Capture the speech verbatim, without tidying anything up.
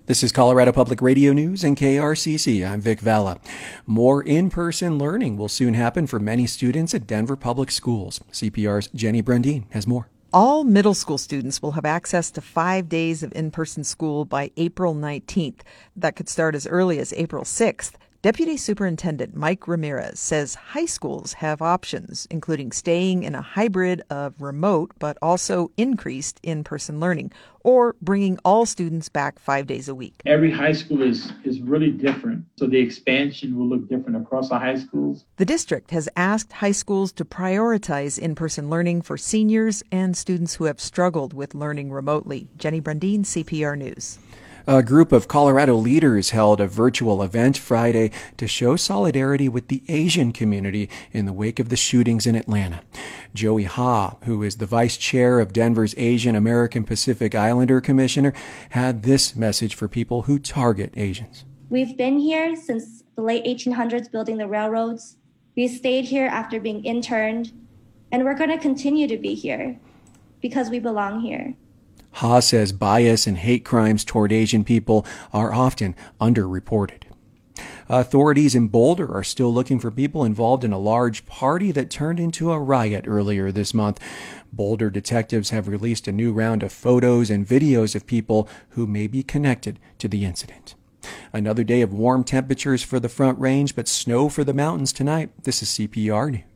This is Colorado Public Radio News and K R C C. I'm Vic Valla. More in-person learning will soon happen for many students at Denver Public Schools. C P R's Jenny Brundin has more. All middle school students will have access to five days of in-person school by April nineteenth. That could start as early as April sixth. Deputy Superintendent Mike Ramirez says high schools have options, including staying in a hybrid of remote but also increased in-person learning, or bringing all students back five days a week. Every high school is, is really different, so the expansion will look different across the high schools. The district has asked high schools to prioritize in-person learning for seniors and students who have struggled with learning remotely. Jenny Brundin, C P R News. A group of Colorado leaders held a virtual event Friday to show solidarity with the Asian community in the wake of the shootings in Atlanta. Joey Ha, who is the vice chair of Denver's Asian American Pacific Islander Commissioner, had this message for people who target Asians. We've been here since the late eighteen hundreds building the railroads. We stayed here after being interned, and we're going to continue to be here because we belong here. Ha says bias and hate crimes toward Asian people are often underreported. Authorities in Boulder are still looking for people involved in a large party that turned into a riot earlier this month. Boulder detectives have released a new round of photos and videos of people who may be connected to the incident. Another day of warm temperatures for the Front Range, but snow for the mountains tonight. This is C P R News.